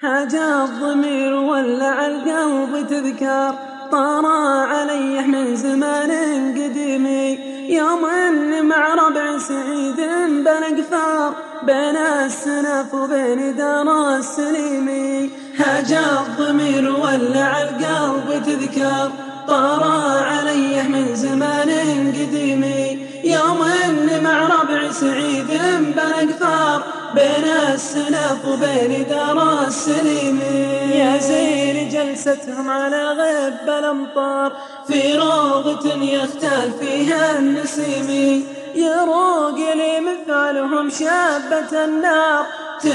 هاجا الضمير ولع القلب تذكار، طارى عليه من زمان قديم، يوم ان مع ربع سعيد بنقفار بين السنف وبين دار السليم. هاجا الضمير ولع القلب تذكار، طارى عليه من زمان قديم، يوم ان مع ربع سعيد بنقفار بين السنف وبين دار السليم. يا زين جلستهم على غب الأمطار، في روضة يختال فيها النسيم، يروق لي مثالهم شابة النار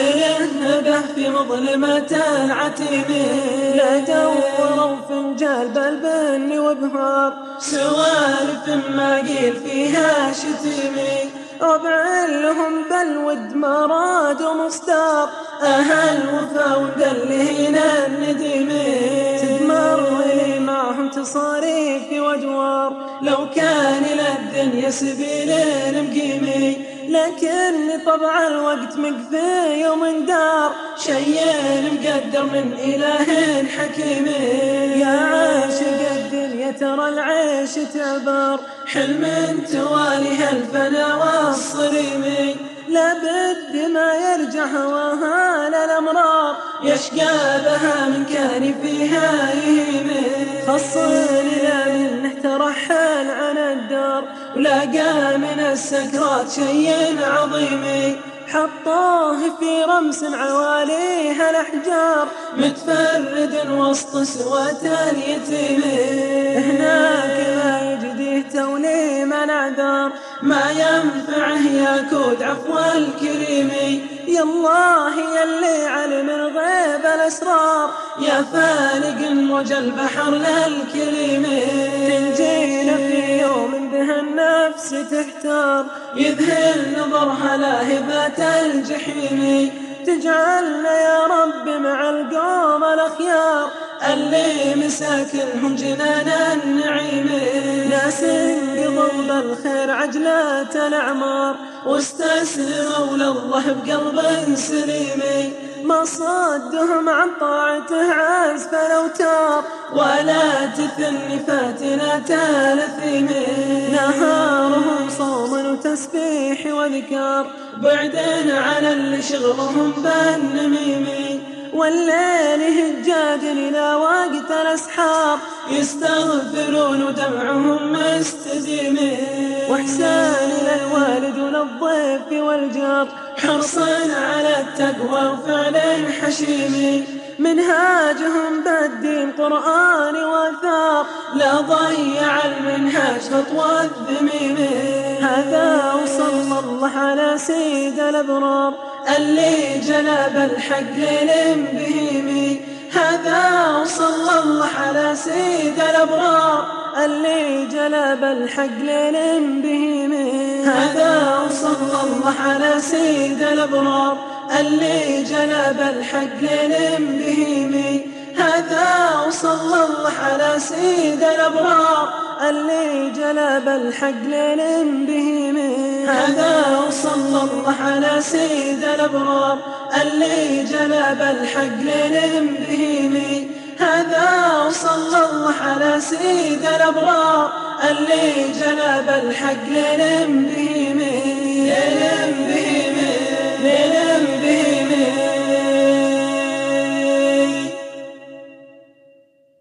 تلهبه في مظلمة العتيم. لا دوروا فنجال بالبن وبهار، سوالف ما قيل فيها شتيمي، ربع لهم بالود مراد ومستار، أهل وفا ودلهين النديمين. تدمر لي معهم تصاريف وأدوار، لو كان للدنيا سبيل مقيمي، لكن طبع الوقت مقفي ومن دار، شيء مقدر من إله حكيم. يا عاشق الدنيا ترى العيش تعبر، حلم تواليها الفنا والصريم، لابد ما يرجع هواها للأمرار، يشقى بها من كان فيها يهيم. خصني لا منه ترحل عن الدار، ولاقى من السكرات شيء عظيم، حطوه في رمس عواليها الأحجار، متفرد وسط سوة اليتيم. هناك ما يجديه تولي من أعذار، ما ينفعه ياكود عفو الكريم. يا الله يلي علم الغيب الأسرار، يا فالق موج البحر للكليم. تنجينا في يوم به النفس تحتار، يذهل نظرها لاهبة الجحيم، تجعلنا يا رب مع القوم الأخيار، اللي مساكنهم جنان النعيم. ناس قضوا بالخير عجلة الأعمار، واستسلموا لله بقلب سليم، ما صدهم عن طاعته عزف الأوتار، ولا تثني فاتنة الأثيم. نهارهم صوم وتسبيح وذكار، بعدين عن اللي شغلهم بالنميم، والليل هجاج إلى وقت الأسحار، يستغفرون ودمعهم مستديم. وإحسان للوالد وللضيف والجار، حرصا على التقوى وفعل حشيم، منهاجهم بالدين قرآن وآثار، لا ضيع المنهاج خطوة الذميم. هذا وصلى الله على سيد الأبرار، اللي جلب الحق للبهيم. هذا وصلى الله على سيد الأبرار، اللي جلب الحق للبهيم. هذا وصلى الله على سيد الأبرار، اللي جلب الحق للبهيم. هذا وصلى الله على سيد الأبرار، اللي جلب الحق للبهيم. هذا وصلى الله على سيد الأبرار، اللي جلب الحق للبهيم. هذا وصلى الله على سيد الأبرار، اللي جلب الحق للبهيم.